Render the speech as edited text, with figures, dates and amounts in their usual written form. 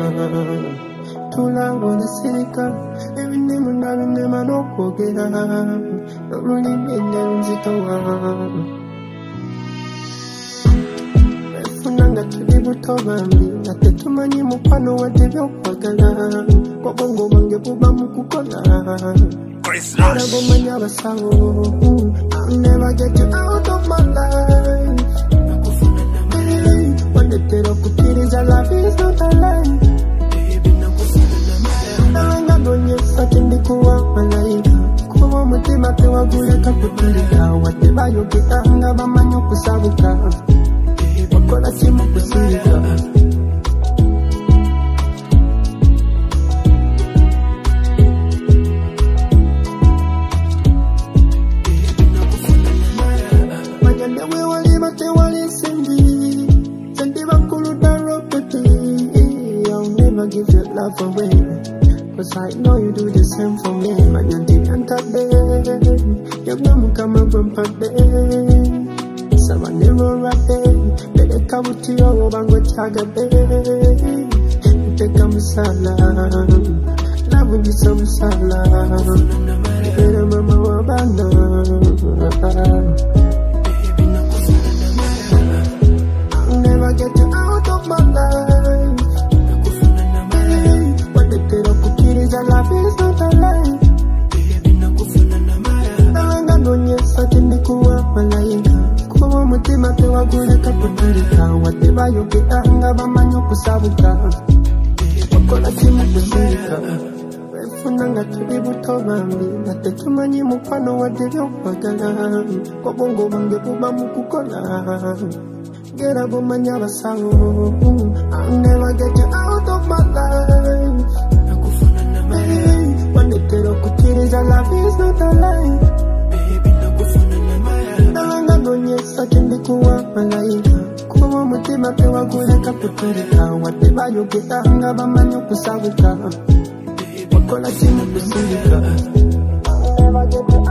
Tula wana sirika ebindi munabinde manokogera Noluni mende nzitowa Funanga tuli buto bambi Nate tumanyi mukwano wadde byokwagala Wabongo bange buba mukukola Arabomanya basawo I'll never get you out of my life Wanetero kupiriza love is not a lie Nalanga nonyesa tindikuwa malaika Kuwa mutima tewa guleka kutulika Wate bayokita nga bamanyo kusabuka Wakola simu kusirika Manyandewe wali mate wali sendi Sendi bakulu daro peti I'll never give your love away Cause I know you do the same for me Manyandi antade Yagnamu kama bampade Sama nero rade Bede kabuti yo bango chagade Uteka musala Labu bisa musala Bede mama wabana I'll never get you out of my life Wanetero kupiriza love is not a lie Nalanga nonyesa tindikuwa malaika Kuwa mutima tewa guleka kutulika Wate bayokita nga bamanyo kusabuka Wakola simu kusirika Wefunanga tuli buto bambi Nate tumanyi mukwano wadde byokwagala Wabongo bange buba mukukola Gera bomanya basawo I'll never get you out of my life Wanetero kupiriza love is not a lie Nalanga nonyesa tindikuwa malaika Kuwa mutima tewa guleka kutulika Wate bayokita nga bamanyo kusabuka Wakola simu kusirika I'll never get you